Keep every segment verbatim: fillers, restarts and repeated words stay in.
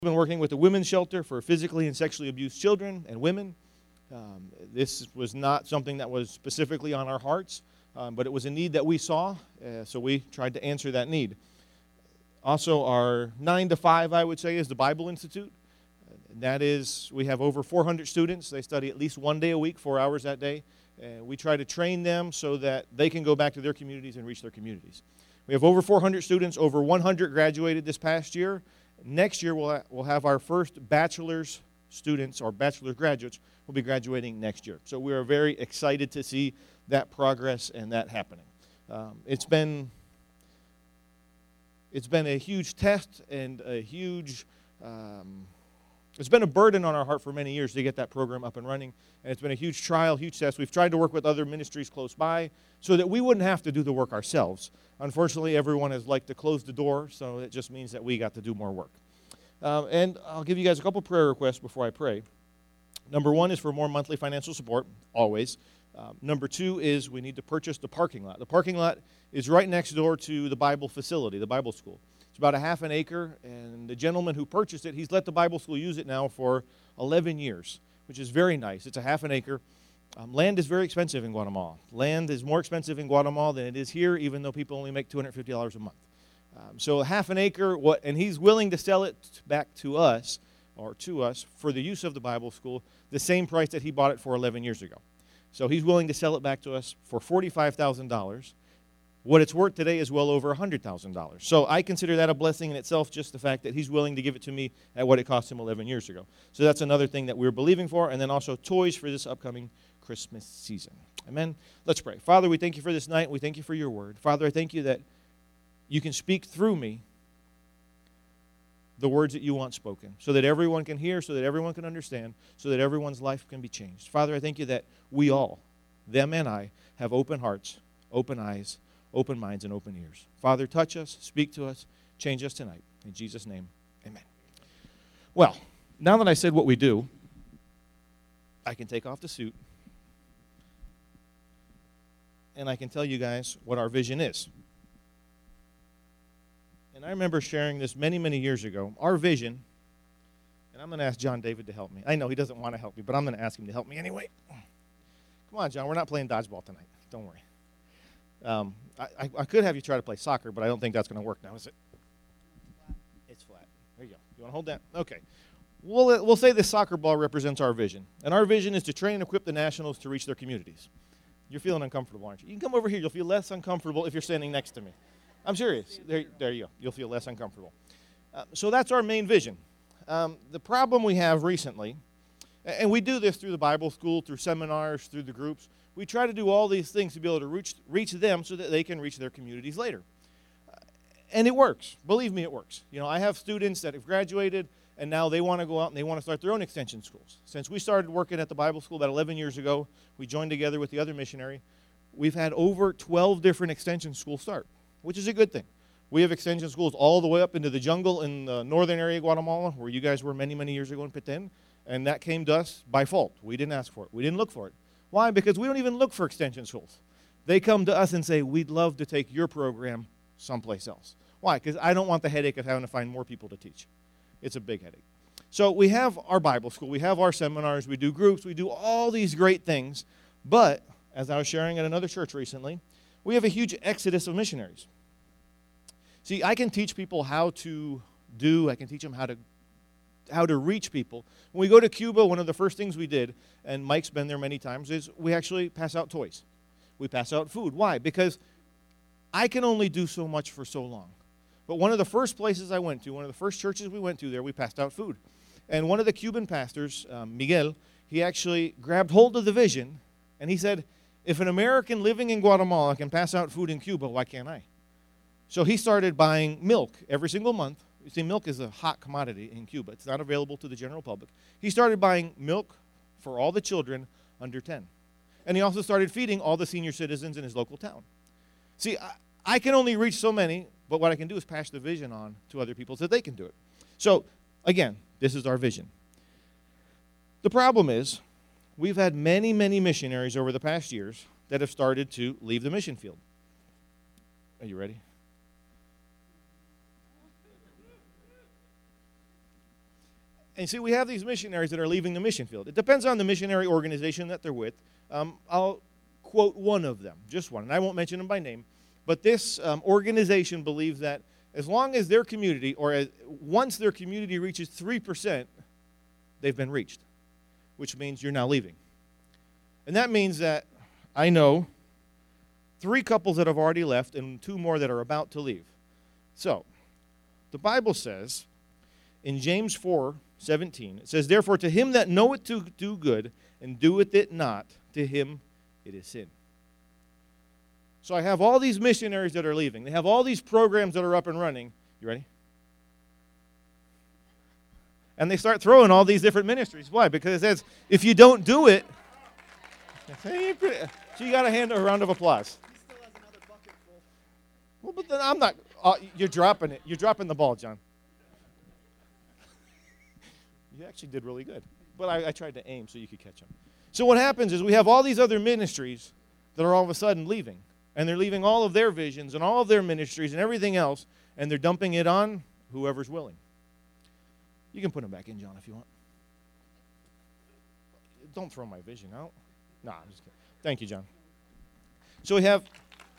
We've been working with the women's shelter for physically and sexually abused children and women. Um, this was not something that was specifically on our hearts, um, but it was a need that we saw, uh, so we tried to answer that need. Also, our nine to five, I would say, is the Bible Institute. And that is, we have over four hundred students. They study at least one day a week, four hours that day. And we try to train them so that they can go back to their communities and reach their communities. We have over four hundred students. Over one hundred graduated this past year. Next year, we'll, ha- we'll have our first bachelor's students, or bachelor's graduates, will be graduating next year. So we are very excited to see that progress and that happening. Um, it's been it's been a huge test and a huge, um, it's been a burden on our heart for many years to get that program up and running. And it's been a huge trial, huge test. We've tried to work with other ministries close by so that we wouldn't have to do the work ourselves. Unfortunately, everyone has liked to close the door, so it just means that we got to do more work. Um, and I'll give you guys a couple prayer requests before I pray. Number one is for more monthly financial support, always. Um, number two is we need to purchase the parking lot. The parking lot is right next door to the Bible facility, the Bible school. It's about a half an acre, and the gentleman who purchased it, he's let the Bible school use it now for eleven years, which is very nice. It's a half an acre. Um, land is very expensive in Guatemala. Land is more expensive in Guatemala than it is here, even though people only make two hundred fifty dollars a month. Um, so half an acre, what, and he's willing to sell it back to us, or to us, for the use of the Bible school, the same price that he bought it for eleven years ago. So he's willing to sell it back to us for forty-five thousand dollars. What it's worth today is well over one hundred thousand dollars. So I consider that a blessing in itself, just the fact that he's willing to give it to me at what it cost him eleven years ago. So that's another thing that we're believing for, and then also toys for this upcoming Christmas season. Amen? Let's pray. Father, we thank you for this night. We thank you for your word. Father, I thank you that you can speak through me the words that you want spoken, so that everyone can hear, so that everyone can understand, so that everyone's life can be changed. Father, I thank you that we all, them and I, have open hearts, open eyes, open minds, and open ears. Father, touch us, speak to us, change us tonight. In Jesus' name, amen. Well, now that I said what we do, I can take off the suit, and I can tell you guys what our vision is. And I remember sharing this many, many years ago. Our vision, and I'm going to ask John David to help me. I know he doesn't want to help me, but I'm going to ask him to help me anyway. Come on, John, we're not playing dodgeball tonight. Don't worry. Um, I, I, I could have you try to play soccer, but I don't think that's going to work now, is it? It's flat. There you go. You want to hold that? Okay. We'll, we'll say this soccer ball represents our vision. And our vision is to train and equip the Nationals to reach their communities. You're feeling uncomfortable, aren't you? You can come over here. You'll feel less uncomfortable if you're standing next to me. I'm serious. There, there you go. You'll feel less uncomfortable. Uh, so that's our main vision. Um, the problem we have recently, and we do this through the Bible school, through seminars, through the groups, we try to do all these things to be able to reach, reach them so that they can reach their communities later. Uh, and it works. Believe me, it works. You know, I have students that have graduated, and now they want to go out and they want to start their own extension schools. Since we started working at the Bible school about eleven years ago, we joined together with the other missionary. We've had over twelve different extension schools start, which is a good thing. We have extension schools all the way up into the jungle in the northern area of Guatemala, where you guys were many, many years ago in Petén, and that came to us by fault. We didn't ask for it. We didn't look for it. Why? Because we don't even look for extension schools. They come to us and say, we'd love to take your program someplace else. Why? Because I don't want the headache of having to find more people to teach. It's a big headache. So we have our Bible school, we have our seminars, we do groups, we do all these great things, but as I was sharing at another church recently, we have a huge exodus of missionaries. See, I can teach people how to do, I can teach them how to how to reach people. When we go to Cuba, one of the first things we did, and Mike's been there many times, is we actually pass out toys. We pass out food. Why? Because I can only do so much for so long. But one of the first places I went to, one of the first churches we went to there, we passed out food. And one of the Cuban pastors, um, Miguel, he actually grabbed hold of the vision, and he said, if an American living in Guatemala can pass out food in Cuba, why can't I? So he started buying milk every single month. You see, milk is a hot commodity in Cuba. It's not available to the general public. He started buying milk for all the children under ten. And he also started feeding all the senior citizens in his local town. See, I, I can only reach so many, but what I can do is pass the vision on to other people so they can do it. So, again, this is our vision. The problem is, we've had many, many missionaries over the past years that have started to leave the mission field. Are you ready? And see, we have these missionaries that are leaving the mission field. It depends on the missionary organization that they're with. Um, I'll quote one of them, just one, and I won't mention them by name. But this um, organization believes that as long as their community, or as, once their community reaches three percent, they've been reached, which means you're now leaving. And that means that I know three couples that have already left and two more that are about to leave. So, the Bible says in James four seventeen, it says, "Therefore to him that knoweth to do good and doeth it not, to him it is sin." So I have all these missionaries that are leaving. They have all these programs that are up and running. You ready? And they start throwing all these different ministries. Why? Because it says, if you don't do it, so you got to hand her a round of applause. He still has another bucket full. Well, but then I'm not. Uh, you're dropping it. You're dropping the ball, John. You actually did really good. But I, I tried to aim so you could catch him. So what happens is we have all these other ministries that are all of a sudden leaving. And they're leaving all of their visions and all of their ministries and everything else, and they're dumping it on whoever's willing. You can put them back in, John, if you want. Don't throw my vision out. No, I'm just kidding. Thank you, John. So we have,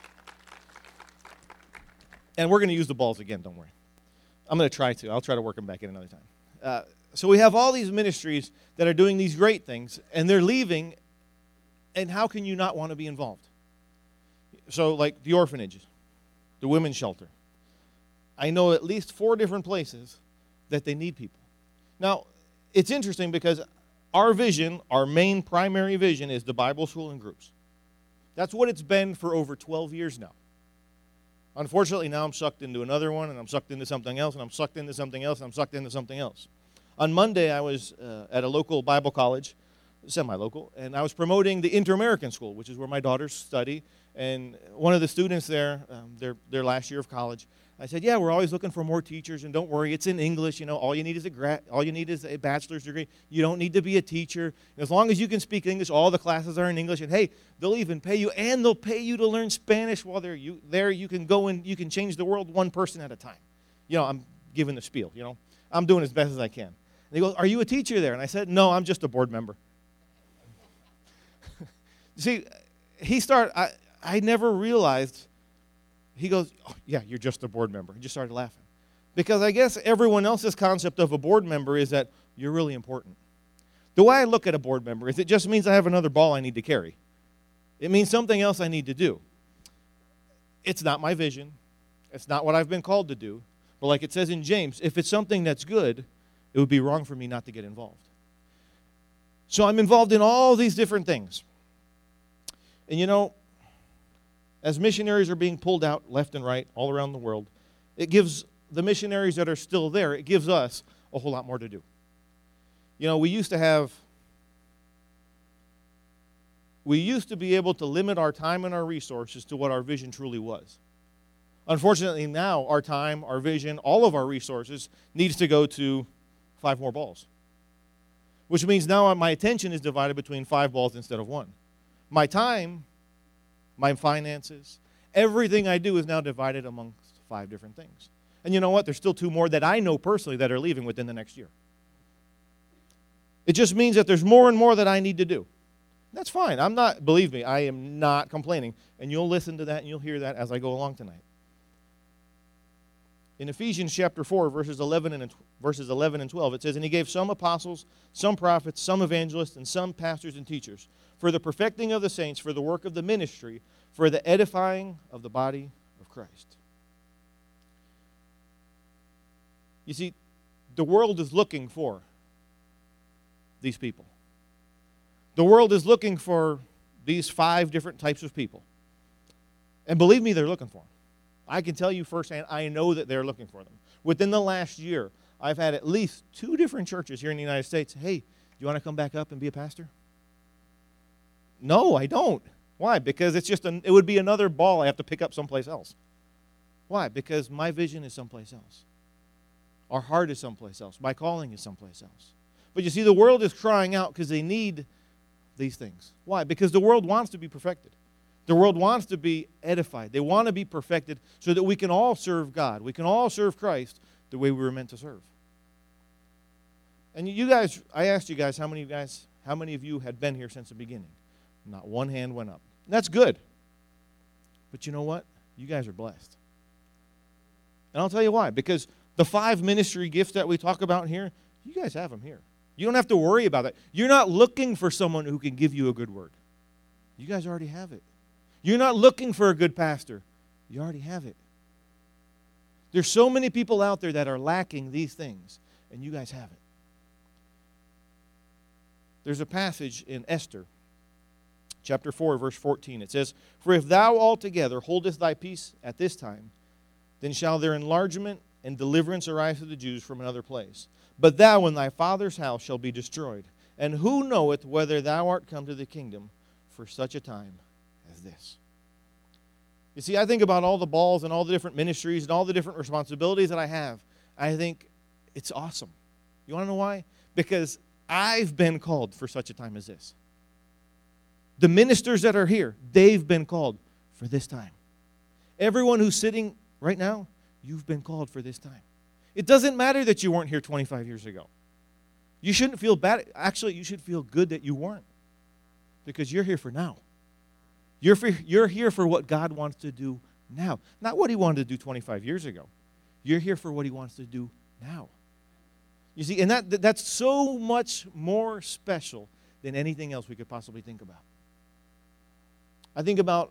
and we're going to use the balls again, don't worry. I'm going to try to. I'll try to work them back in another time. Uh, so we have all these ministries that are doing these great things, and they're leaving, and how can you not want to be involved? So like the orphanages, the women's shelter. I know at least four different places that they need people. Now, it's interesting because our vision, our main primary vision is the Bible school and groups. That's what it's been for over twelve years now. Unfortunately, now I'm sucked into another one, and I'm sucked into something else, and I'm sucked into something else, and I'm sucked into something else. On Monday, I was uh, at a local Bible college, semi-local, and I was promoting the Inter-American School, which is where my daughters study. And one of the students there, um, their, their last year of college, I said, yeah, we're always looking for more teachers, and don't worry, it's in English. You know, all you need is a gra- all you need is a bachelor's degree. You don't need to be a teacher. As long as you can speak English, all the classes are in English. And hey, they'll even pay you, and they'll pay you to learn Spanish while they're you, there. You can go and you can change the world one person at a time. You know, I'm giving the spiel. You know, I'm doing as best as I can. And he goes, are you a teacher there? And I said, no, I'm just a board member. See, he started. I, I never realized. He goes, oh, yeah, you're just a board member. He just started laughing. Because I guess everyone else's concept of a board member is that you're really important. The way I look at a board member is it just means I have another ball I need to carry. It means something else I need to do. It's not my vision. It's not what I've been called to do. But like it says in James, if it's something that's good, it would be wrong for me not to get involved. So I'm involved in all these different things. And you know, as missionaries are being pulled out left and right all around the world, it gives the missionaries that are still there, it gives us a whole lot more to do. You know, we used to have, we used to be able to limit our time and our resources to what our vision truly was. Unfortunately, now our time, our vision, all of our resources needs to go to five more balls. Which means now my attention is divided between five balls instead of one. My time, my finances, everything I do is now divided amongst five different things. And you know what? There's still two more that I know personally that are leaving within the next year. It just means that there's more and more that I need to do. That's fine. I'm not, believe me, I am not complaining. And you'll listen to that and you'll hear that as I go along tonight. In Ephesians chapter four, verses eleven and verses eleven and twelve, it says, "And he gave some apostles, some prophets, some evangelists, and some pastors and teachers, for the perfecting of the saints, for the work of the ministry, for the edifying of the body of Christ." You see, the world is looking for these people. The world is looking for these five different types of people. And believe me, they're looking for them. I can tell you firsthand, I know that they're looking for them. Within the last year, I've had at least two different churches here in the United States. Hey, do you want to come back up and be a pastor? No, I don't. Why? Because it's just an, it would be another ball I have to pick up someplace else. Why? Because my vision is someplace else. Our heart is someplace else. My calling is someplace else. But you see, the world is crying out because they need these things. Why? Because the world wants to be perfected. The world wants to be edified. They want to be perfected so that we can all serve God. We can all serve Christ the way we were meant to serve. And you guys, I asked you guys how many of you guys, how many of you had been here since the beginning? Not one hand went up. And that's good. But you know what? You guys are blessed. And I'll tell you why. Because the five ministry gifts that we talk about here, you guys have them here. You don't have to worry about that. You're not looking for someone who can give you a good word. You guys already have it. You're not looking for a good pastor. You already have it. There's so many people out there that are lacking these things, and you guys have it. There's a passage in Esther, chapter four, verse fourteen. It says, "For if thou altogether holdest thy peace at this time, then shall their enlargement and deliverance arise to the Jews from another place. But thou and thy father's house shall be destroyed. And who knoweth whether thou art come to the kingdom for such a time as this?" You see, I think about all the balls and all the different ministries and all the different responsibilities that I have. I think it's awesome. You want to know why? Because I've been called for such a time as this. The ministers that are here, they've been called for this time. Everyone who's sitting right now, you've been called for this time. It doesn't matter that you weren't here twenty-five years ago. You shouldn't feel bad. Actually, you should feel good that you weren't, because you're here for now. You're, for, you're here for what God wants to do now, not what he wanted to do twenty-five years ago. You're here for what he wants to do now. You see, and that that's so much more special than anything else we could possibly think about. I think about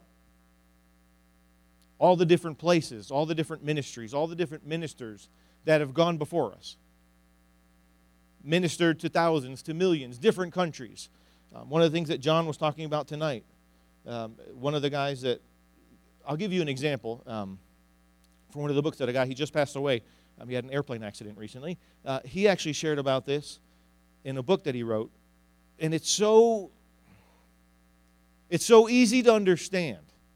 all the different places, all the different ministries, all the different ministers that have gone before us. Ministered to thousands, to millions, different countries. Um, one of the things that John was talking about tonight, um, one of the guys that, I'll give you an example um, from one of the books that a guy, he just passed away. Um, he had an airplane accident recently. Uh, he actually shared about this in a book that he wrote. And it's so, it's so easy to understand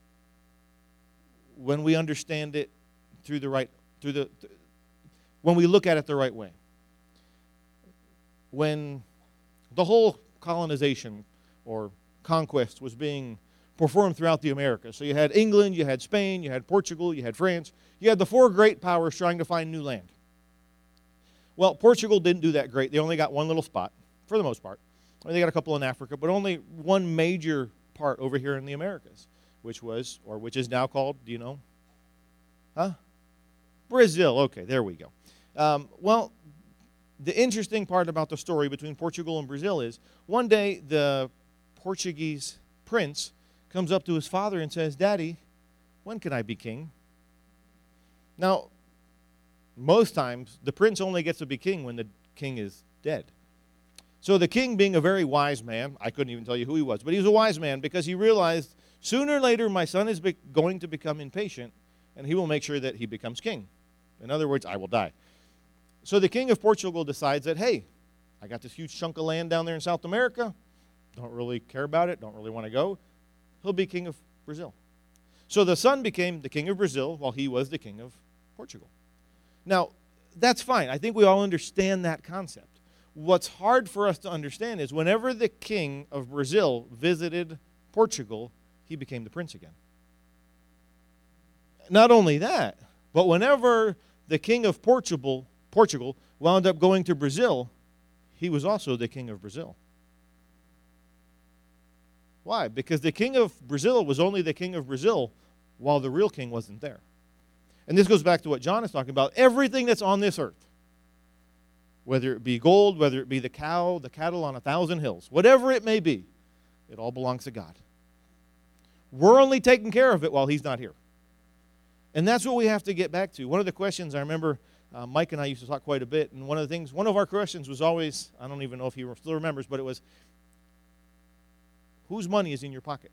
when we understand it through the right, through the, when we look at it the right way. When the whole colonization or conquest was being performed throughout the Americas. So you had England, you had Spain, you had Portugal, you had France. You had the four great powers trying to find new land. Well, Portugal didn't do that great. They only got one little spot, for the most part. They got a couple in Africa, but only one major part over here in the Americas, which was, or which is now called, do you know? Huh? Brazil. Okay, there we go. Um, well, the interesting part about the story between Portugal and Brazil is one day the Portuguese prince comes up to his father and says, "Daddy, when can I be king?" Now, most times the prince only gets to be king when the king is dead. So the king, being a very wise man, I couldn't even tell you who he was, but he was a wise man because he realized sooner or later my son is be- going to become impatient and he will make sure that he becomes king. In other words, I will die. So the king of Portugal decides that, hey, I got this huge chunk of land down there in South America. Don't really care about it. Don't really want to go. He'll be king of Brazil. So the son became the king of Brazil while he was the king of Portugal. Now, that's fine. I think we all understand that concept. What's hard for us to understand is whenever the king of Brazil visited Portugal, he became the prince again. Not only that, but whenever the king of Portugal, Portugal wound up going to Brazil, he was also the king of Brazil. Why? Because the king of Brazil was only the king of Brazil while the real king wasn't there. And this goes back to what John is talking about. Everything that's on this earth, whether it be gold, whether it be the cow, the cattle on a thousand hills, whatever it may be, it all belongs to God. We're only taking care of it while he's not here. And that's what we have to get back to. One of the questions I remember uh, Mike and I used to talk quite a bit, and one of the things, one of our questions was always, I don't even know if he still remembers, but it was, whose money is in your pocket?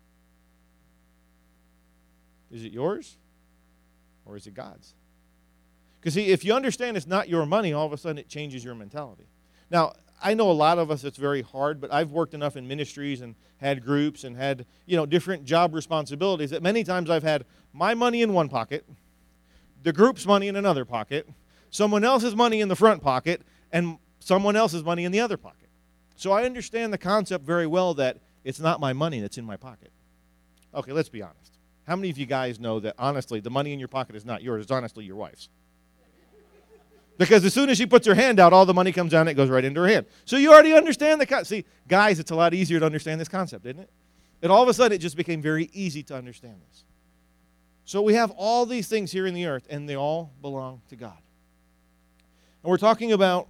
Is it yours or is it God's? Because see, if you understand it's not your money, all of a sudden it changes your mentality. Now, I know a lot of us it's very hard, but I've worked enough in ministries and had groups and had, you know, different job responsibilities that many times I've had my money in one pocket, the group's money in another pocket, someone else's money in the front pocket, and someone else's money in the other pocket. So I understand the concept very well that it's not my money that's in my pocket. Okay, let's be honest. How many of you guys know that, honestly, the money in your pocket is not yours, it's honestly your wife's? Because as soon as she puts her hand out, all the money comes down and it goes right into her hand. So you already understand the concept. See, guys, it's a lot easier to understand this concept, isn't it? And all of a sudden, it just became very easy to understand this. So we have all these things here in the earth, and they all belong to God. And we're talking about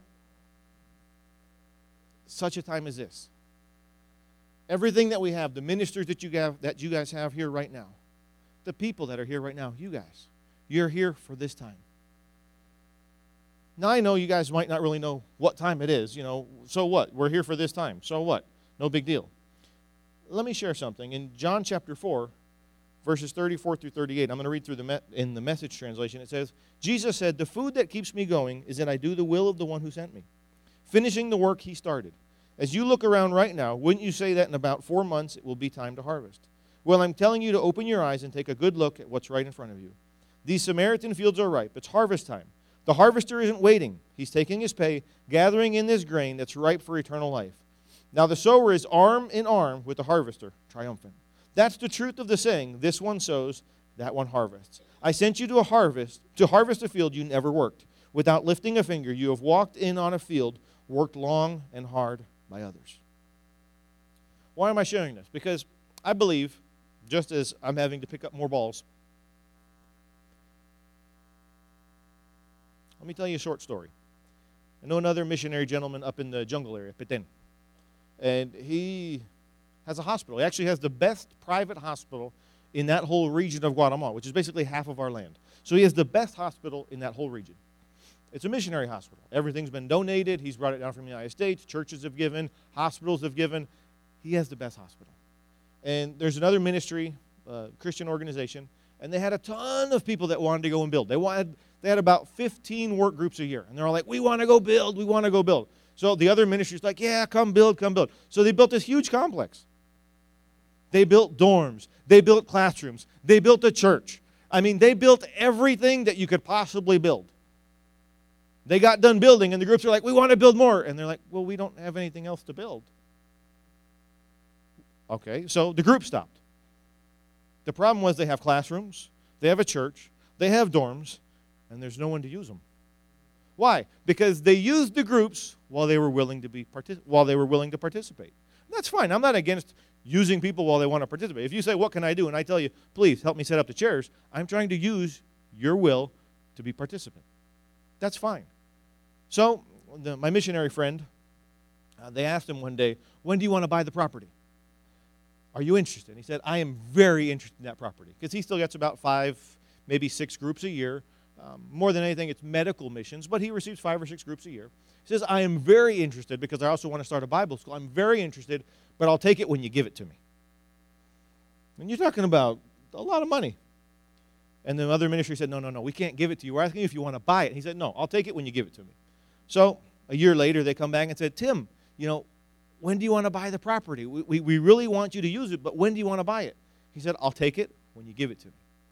such a time as this. Everything that we have, the ministers that you have, that you guys have here right now, the people that are here right now, you guys, you're here for this time. Now, I know you guys might not really know what time it is. You know, so what? We're here for this time. So what? No big deal. Let me share something. In John chapter four, verses thirty-four through thirty-eight, I'm going to read through the me- in the Message translation. It says, Jesus said, "The food that keeps me going is that I do the will of the one who sent me, finishing the work he started. As you look around right now, wouldn't you say that in about four months it will be time to harvest? Well, I'm telling you to open your eyes and take a good look at what's right in front of you. These Samaritan fields are ripe. It's harvest time. The harvester isn't waiting. He's taking his pay, gathering in this grain that's ripe for eternal life. Now the sower is arm in arm with the harvester, triumphant. That's the truth of the saying, this one sows, that one harvests. I sent you to a harvest, to harvest a field you never worked. Without lifting a finger, you have walked in on a field, worked long and hard by others." Why am I sharing this? Because I believe, just as I'm having to pick up more balls, let me tell you a short story. I know another missionary gentleman up in the jungle area, Petén, and he has a hospital. He actually has the best private hospital in that whole region of Guatemala, which is basically half of our land. So he has the best hospital in that whole region. It's a missionary hospital. Everything's been donated. He's brought it down from the United States. Churches have given. Hospitals have given. He has the best hospital. And there's another ministry, uh, Christian organization, and they had a ton of people that wanted to go and build. They wanted, they had about fifteen work groups a year. And they're all like, we want to go build. We want to go build. So the other ministry's like, yeah, come build, come build. So they built this huge complex. They built dorms. They built classrooms. They built a church. I mean, they built everything that you could possibly build. They got done building, and the groups are like, we want to build more. And they're like, well, we don't have anything else to build. Okay, so the group stopped. The problem was they have classrooms, they have a church, they have dorms, and there's no one to use them. Why? Because they used the groups while they were willing to be partic- while they were willing to participate. That's fine. I'm not against using people while they want to participate. If you say, what can I do? And I tell you, please help me set up the chairs, I'm trying to use your will to be participant. That's fine. So the, my missionary friend, uh, they asked him one day, when do you want to buy the property? Are you interested? And he said, I am very interested in that property. Because he still gets about five, maybe six groups a year. Um, more than anything, it's medical missions, but he receives five or six groups a year. He says, I am very interested because I also want to start a Bible school. I'm very interested, but I'll take it when you give it to me. And you're talking about a lot of money. And the other ministry said, no, no, no, we can't give it to you. We're asking you if you want to buy it. And he said, no, I'll take it when you give it to me. So a year later, they come back and said, Tim, you know, when do you want to buy the property? We, we, we really want you to use it, but when do you want to buy it? He said, I'll take it when you give it to me.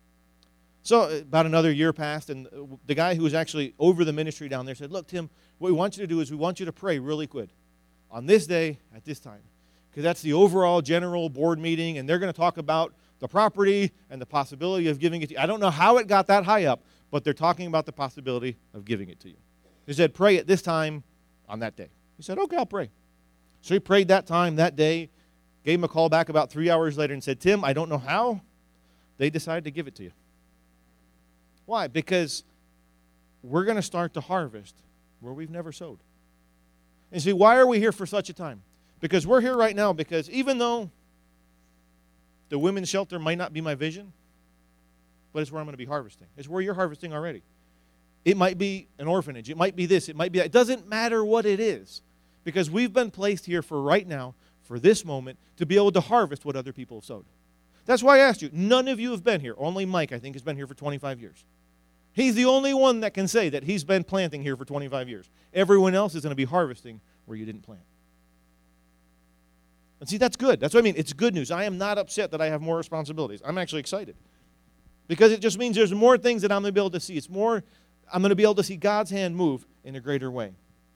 So about another year passed, and the guy who was actually over the ministry down there said, look, Tim, what we want you to do is we want you to pray really quick on this day at this time, because that's the overall general board meeting, and they're going to talk about the property and the possibility of giving it to you. I don't know how it got that high up, but they're talking about the possibility of giving it to you. He said, pray at this time on that day. He said, okay, I'll pray. So he prayed that time, that day, gave him a call back about three hours later and said, Tim, I don't know how they decided to give it to you. Why? Because we're going to start to harvest where we've never sowed. And see, why are we here for such a time? Because we're here right now because even though the women's shelter might not be my vision, but it's where I'm going to be harvesting. It's where you're harvesting already. It might be an orphanage. It might be this. It might be that. It doesn't matter what it is because we've been placed here for right now, for this moment, to be able to harvest what other people have sowed. That's why I asked you. None of you have been here. Only Mike, I think, has been here for twenty-five years. He's the only one that can say that he's been planting here for twenty-five years. Everyone else is going to be harvesting where you didn't plant. And see, that's good. That's what I mean. It's good news. I am not upset that I have more responsibilities. I'm actually excited. Because it just means there's more things that I'm going to be able to see. It's more, I'm going to be able to see God's hand move in a greater way.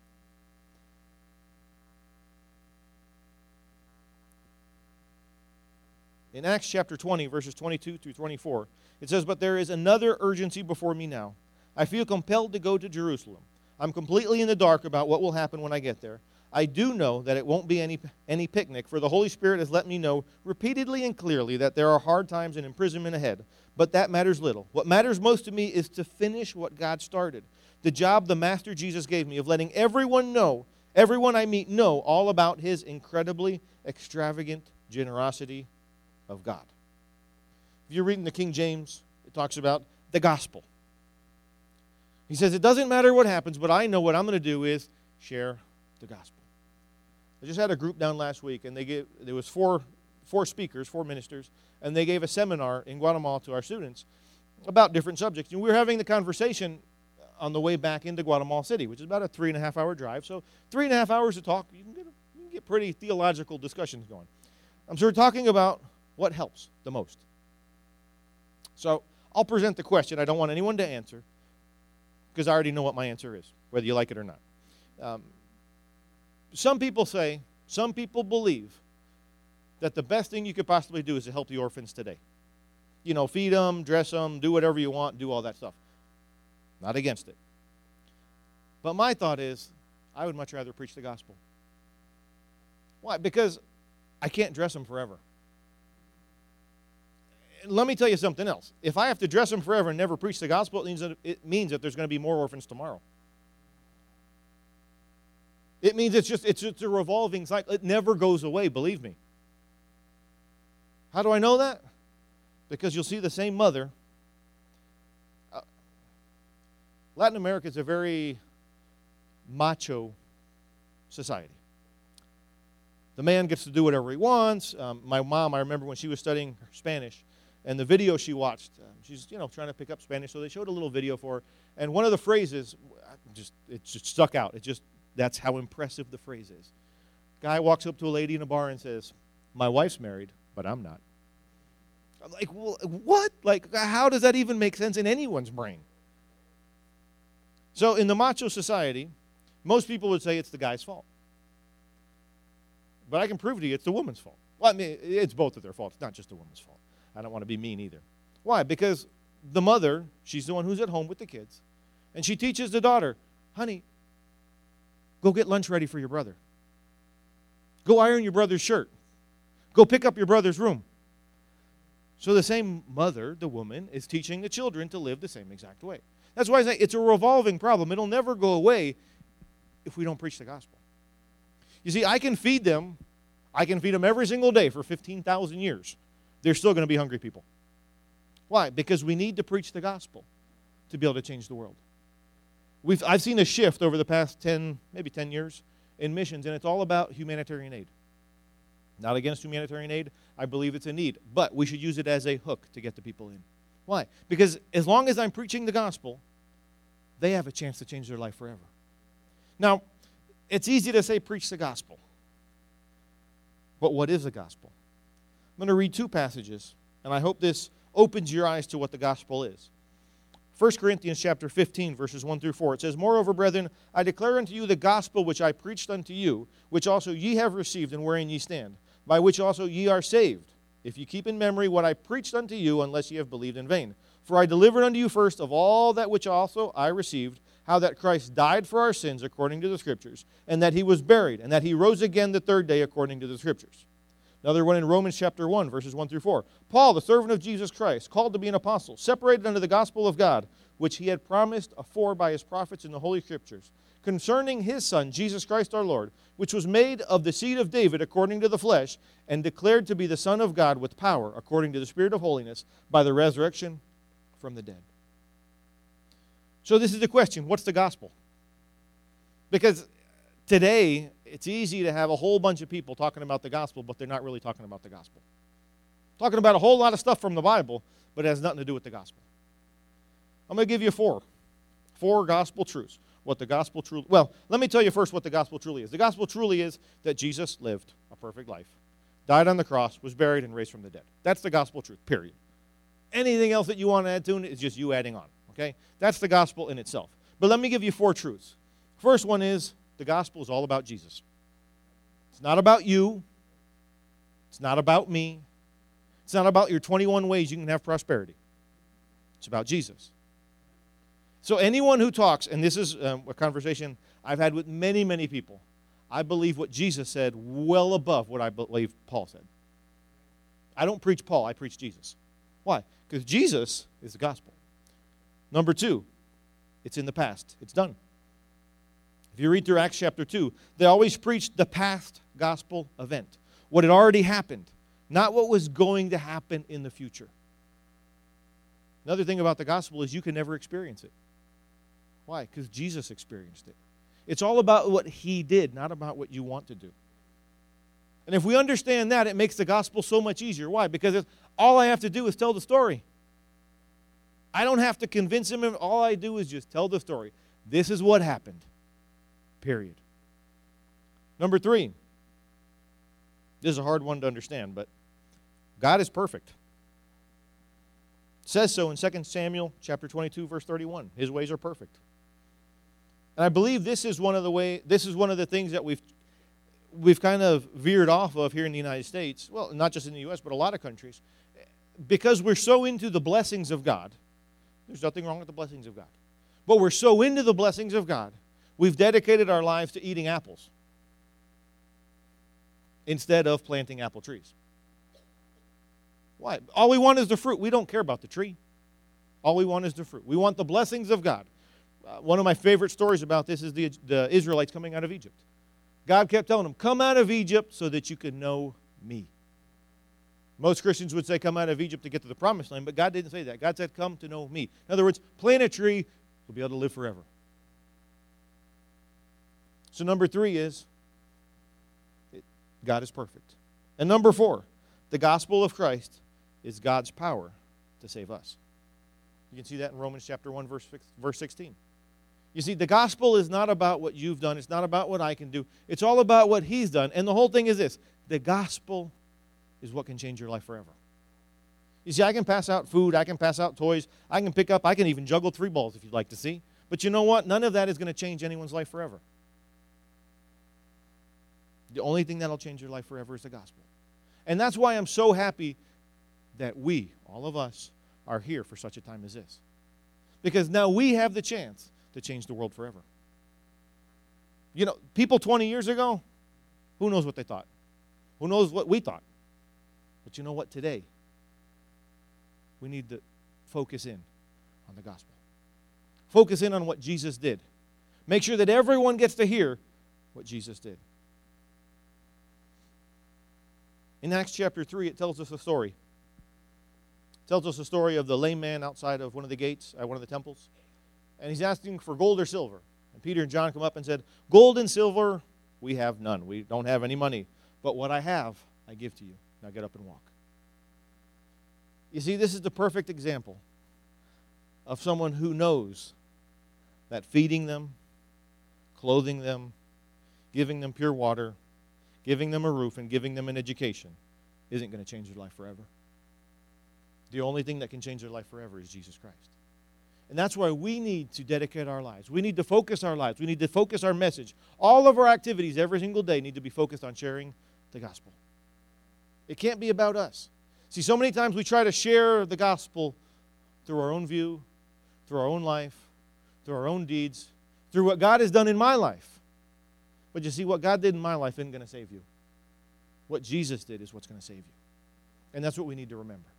In Acts chapter twenty, verses twenty-two through twenty-four, it says, but there is another urgency before me now. I feel compelled to go to Jerusalem. I'm completely in the dark about what will happen when I get there. I do know that it won't be any, any picnic, for the Holy Spirit has let me know repeatedly and clearly that there are hard times and imprisonment ahead. But that matters little. What matters most to me is to finish what God started. The job the Master Jesus gave me of letting everyone know, everyone I meet know all about his incredibly extravagant generosity of God. If you're reading the King James, it talks about the gospel. He says, it doesn't matter what happens, but I know what I'm going to do is share the gospel. I just had a group down last week, and they gave, there was four, four speakers, four ministers, and they gave a seminar in Guatemala to our students about different subjects. And we were having the conversation on the way back into Guatemala City, which is about a three and a half hour drive. So three and a half hours to talk, you can get, you can get pretty theological discussions going. Um, so we're talking about what helps the most. So I'll present the question. I don't want anyone to answer because I already know what my answer is, whether you like it or not. Um, some people say, some people believe that the best thing you could possibly do is to help the orphans today. You know, feed them, dress them, do whatever you want, do all that stuff. Not against it. But my thought is, I would much rather preach the gospel. Why? Because I can't dress them forever. Let me tell you something else. If I have to dress them forever and never preach the gospel, it means that, it means that there's going to be more orphans tomorrow. It means it's just, it's just a revolving cycle. It never goes away, believe me. How do I know that? Because you'll see the same mother. Uh, Latin America is a very macho society. The man gets to do whatever he wants. Um, my mom, I remember when she was studying Spanish, and the video she watched, um, she's you know trying to pick up Spanish, so they showed a little video for her. And one of the phrases, just it just stuck out. It just that's how impressive the phrase is. Guy walks up to a lady in a bar and says, "My wife's married, but I'm not." I'm like, well, what? Like, how does that even make sense in anyone's brain? So in the macho society, most people would say it's the guy's fault. But I can prove to you it's the woman's fault. Well, I mean, it's both of their fault. It's not just the woman's fault. I don't want to be mean either. Why? Because the mother, she's the one who's at home with the kids, and she teaches the daughter, honey, go get lunch ready for your brother. Go iron your brother's shirt. Go pick up your brother's room. So the same mother, the woman, is teaching the children to live the same exact way. That's why I say it's a revolving problem. It'll never go away if we don't preach the gospel. You see, I can feed them. I can feed them every single day for fifteen thousand years. They're still going to be hungry people. Why? Because we need to preach the gospel to be able to change the world. We've, I've seen a shift over the past ten, maybe ten years in missions, and it's all about humanitarian aid. Not against humanitarian aid. I believe it's a need. But we should use it as a hook to get the people in. Why? Because as long as I'm preaching the gospel, they have a chance to change their life forever. Now, it's easy to say preach the gospel. But what is the gospel? I'm going to read two passages, and I hope this opens your eyes to what the gospel is. First Corinthians chapter fifteen, verses one through four. It says, Moreover, brethren, I declare unto you the gospel which I preached unto you, which also ye have received, and wherein ye stand, by which also ye are saved, if ye keep in memory what I preached unto you, unless ye have believed in vain. For I delivered unto you first of all that which also I received, how that Christ died for our sins according to the Scriptures, and that he was buried, and that he rose again the third day according to the Scriptures. Another one in Romans chapter one, verses one through four. Paul, the servant of Jesus Christ, called to be an apostle, separated unto the gospel of God, which he had promised afore by his prophets in the Holy Scriptures, concerning his Son, Jesus Christ our Lord, which was made of the seed of David according to the flesh, and declared to be the Son of God with power, according to the Spirit of holiness, by the resurrection from the dead. So this is the question, what's the gospel? Because today, it's easy to have a whole bunch of people talking about the gospel, but they're not really talking about the gospel. Talking about a whole lot of stuff from the Bible, but it has nothing to do with the gospel. I'm going to give you four. Four gospel truths. What the gospel truly... Well, let me tell you first what the gospel truly is. The gospel truly is that Jesus lived a perfect life, died on the cross, was buried, and raised from the dead. That's the gospel truth, period. Anything else that you want to add to it is just you adding on, okay? That's the gospel in itself. But let me give you four truths. First one is the gospel is all about Jesus. It's not about you. It's not about me. It's not about your twenty-one ways you can have prosperity. It's about Jesus. So anyone who talks, and this is um, a conversation I've had with many, many people, I believe what Jesus said well above what I believe Paul said. I don't preach Paul, I preach Jesus. Why? Because Jesus is the gospel. Number two, it's in the past. It's done. If you read through Acts chapter two, they always preached the past gospel event, what had already happened, not what was going to happen in the future. Another thing about the gospel is you can never experience it. Why? Because Jesus experienced it. It's all about what he did, not about what you want to do. And if we understand that, it makes the gospel so much easier. Why? Because it's, all I have to do is tell the story. I don't have to convince him. All I do is just tell the story. This is what happened. Period. Number three. This is a hard one to understand, but God is perfect. It says so in Second Samuel chapter twenty-two, verse thirty-one. His ways are perfect. And I believe this is one of the way this is one of the things that we've we've kind of veered off of here in the United States. Well, not just in the U S, but a lot of countries. Because we're so into the blessings of God. There's nothing wrong with the blessings of God. But we're so into the blessings of God, we've dedicated our lives to eating apples instead of planting apple trees. Why? All we want is the fruit. We don't care about the tree. All we want is the fruit. We want the blessings of God. Uh, one of my favorite stories about this is the, the Israelites coming out of Egypt. God kept telling them, come out of Egypt so that you can know me. Most Christians would say come out of Egypt to get to the promised land, but God didn't say that. God said come to know me. In other words, plant a tree, you'll be able to live forever. So number three is it, God is perfect. And number four, the gospel of Christ is God's power to save us. You can see that in Romans chapter one, verse, verse sixteen. You see, the gospel is not about what you've done. It's not about what I can do. It's all about what he's done. And the whole thing is this. The gospel is what can change your life forever. You see, I can pass out food. I can pass out toys. I can pick up. I can even juggle three balls if you'd like to see. But you know what? None of that is going to change anyone's life forever. The only thing that will change your life forever is the gospel. And that's why I'm so happy that we, all of us, are here for such a time as this. Because now we have the chance to change the world forever. You know, people twenty years ago, who knows what they thought? Who knows what we thought? But you know what? Today, we need to focus in on the gospel. Focus in on what Jesus did. Make sure that everyone gets to hear what Jesus did. In Acts chapter three, it tells us a story. It tells us a story of the lame man outside of one of the gates at one of the temples. And he's asking for gold or silver. And Peter and John come up and said, gold and silver we have none. We don't have any money. But what I have, I give to you. Now get up and walk. You see, this is the perfect example of someone who knows that feeding them, clothing them, giving them pure water, giving them a roof, and giving them an education isn't going to change their life forever. The only thing that can change their life forever is Jesus Christ. And that's why we need to dedicate our lives. We need to focus our lives. We need to focus our message. All of our activities every single day need to be focused on sharing the gospel. It can't be about us. See, so many times we try to share the gospel through our own view, through our own life, through our own deeds, through what God has done in my life. But you see, what God did in my life isn't going to save you. What Jesus did is what's going to save you. And that's what we need to remember.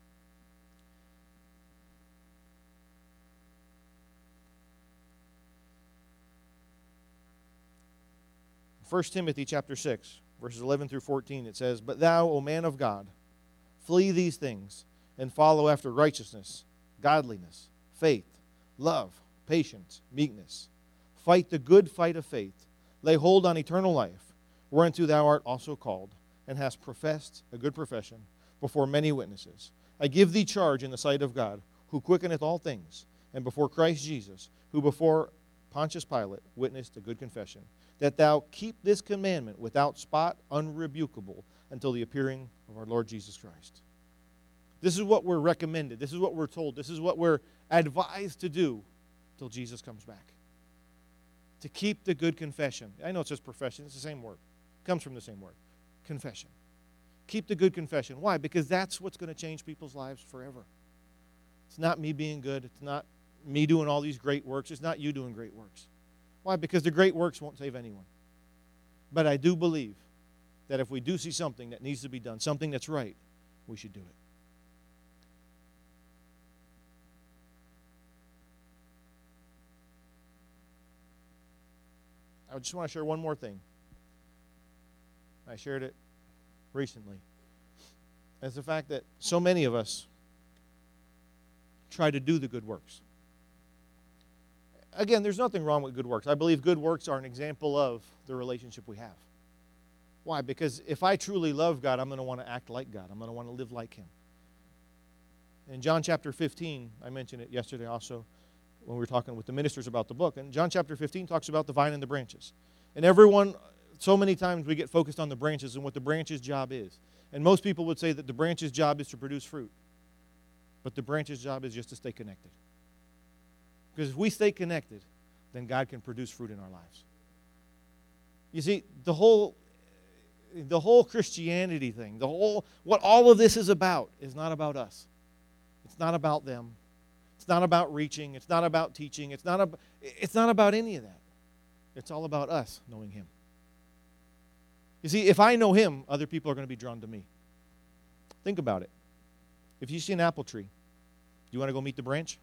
First Timothy chapter six, verses eleven through fourteen, it says, but thou, O man of God, flee these things, and follow after righteousness, godliness, faith, love, patience, meekness. Fight the good fight of faith. Lay hold on eternal life, whereunto thou art also called, and hast professed a good profession before many witnesses. I give thee charge in the sight of God, who quickeneth all things, and before Christ Jesus, who before Pontius Pilate witnessed a good confession, that thou keep this commandment without spot, unrebukable, until the appearing of our Lord Jesus Christ. This is what we're recommended. This is what we're told. This is what we're advised to do till Jesus comes back. To keep the good confession. I know it says profession. It's the same word. It comes from the same word. Confession. Keep the good confession. Why? Because that's what's going to change people's lives forever. It's not me being good. It's not me doing all these great works. It's not you doing great works. Why? Because the great works won't save anyone. But I do believe that if we do see something that needs to be done, something that's right, we should do it. I just want to share one more thing. I shared it recently. It's the fact that so many of us try to do the good works. Again, there's nothing wrong with good works. I believe good works are an example of the relationship we have. Why? Because if I truly love God, I'm going to want to act like God. I'm going to want to live like Him. In John chapter fifteen, I mentioned it yesterday also when we were talking with the ministers about the book. And John chapter fifteen talks about the vine and the branches. And everyone, so many times we get focused on the branches and what the branch's job is. And most people would say that the branch's job is to produce fruit. But the branch's job is just to stay connected. Because if we stay connected, then God can produce fruit in our lives. You see, the whole, the whole Christianity thing, the whole, what all of this is about is not about us. It's not about them. It's not about reaching. It's not about teaching. It's not, ab- it's not about any of that. It's all about us knowing Him. You see, if I know Him, other people are going to be drawn to me. Think about it. If you see an apple tree, do you want to go meet the branch?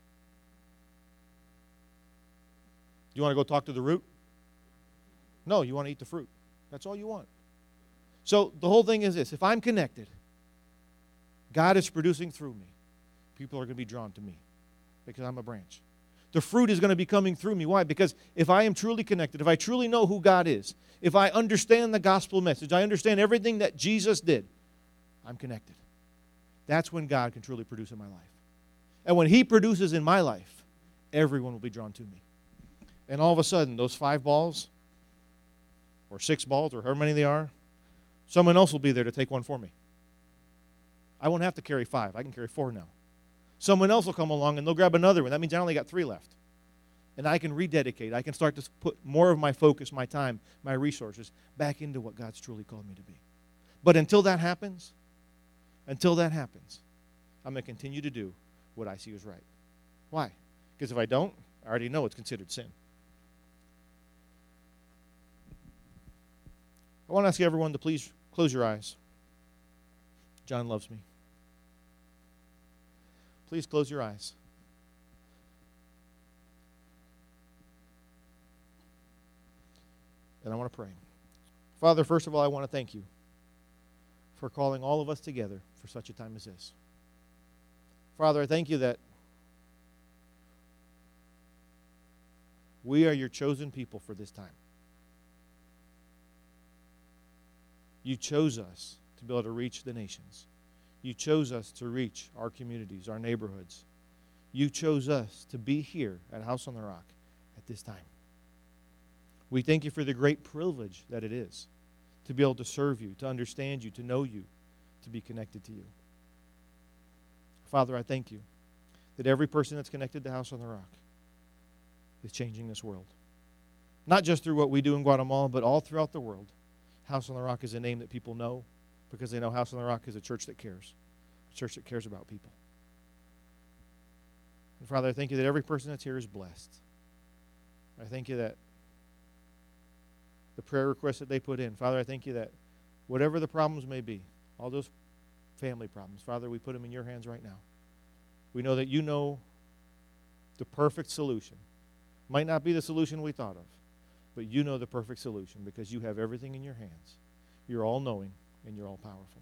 Do you want to go talk to the root? No, you want to eat the fruit. That's all you want. So the whole thing is this. If I'm connected, God is producing through me. People are going to be drawn to me because I'm a branch. The fruit is going to be coming through me. Why? Because if I am truly connected, if I truly know who God is, if I understand the gospel message, I understand everything that Jesus did, I'm connected. That's when God can truly produce in my life. And when He produces in my life, everyone will be drawn to me. And all of a sudden, those five balls, or six balls, or however many they are, someone else will be there to take one for me. I won't have to carry five. I can carry four now. Someone else will come along and they'll grab another one. That means I only got three left. And I can rededicate. I can start to put more of my focus, my time, my resources back into what God's truly called me to be. But until that happens, until that happens, I'm going to continue to do what I see as right. Why? Because if I don't, I already know it's considered sin. I want to ask everyone to please close your eyes. John loves me. Please close your eyes. And I want to pray. Father, first of all, I want to thank You for calling all of us together for such a time as this. Father, I thank You that we are Your chosen people for this time. You chose us to be able to reach the nations. You chose us to reach our communities, our neighborhoods. You chose us to be here at House on the Rock at this time. We thank You for the great privilege that it is to be able to serve You, to understand You, to know You, to be connected to You. Father, I thank You that every person that's connected to House on the Rock is changing this world. Not just through what we do in Guatemala, but all throughout the world. House on the Rock is a name that people know because they know House on the Rock is a church that cares, a church that cares about people. And Father, I thank You that every person that's here is blessed. I thank You that the prayer requests that they put in, Father, I thank You that whatever the problems may be, all those family problems, Father, we put them in Your hands right now. We know that You know the perfect solution. Might not be the solution we thought of, but You know the perfect solution because You have everything in Your hands. You're all-knowing and You're all-powerful.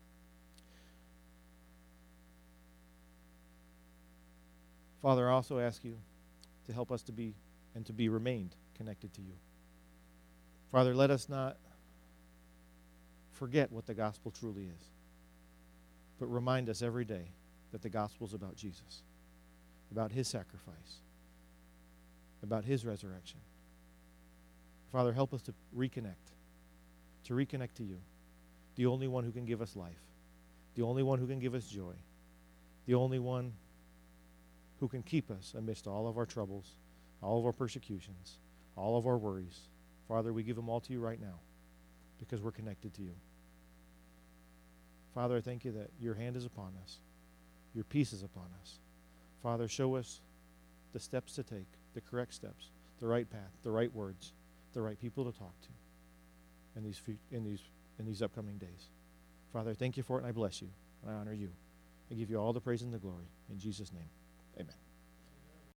Father, I also ask You to help us to be and to be remained connected to You. Father, let us not forget what the gospel truly is, but remind us every day that the gospel is about Jesus, about His sacrifice, about His resurrection. Father, help us to reconnect, to reconnect to You, the only one who can give us life, the only one who can give us joy, the only one who can keep us amidst all of our troubles, all of our persecutions, all of our worries. Father, we give them all to You right now because we're connected to You. Father, I thank You that Your hand is upon us. Your peace is upon us. Father, show us the steps to take, the correct steps, the right path, the right words, the right people to talk to in these fu- in these in these upcoming days. Father, I thank you for it, and I bless you, and I honor you. I give you all the praise and the glory. In Jesus' name, amen.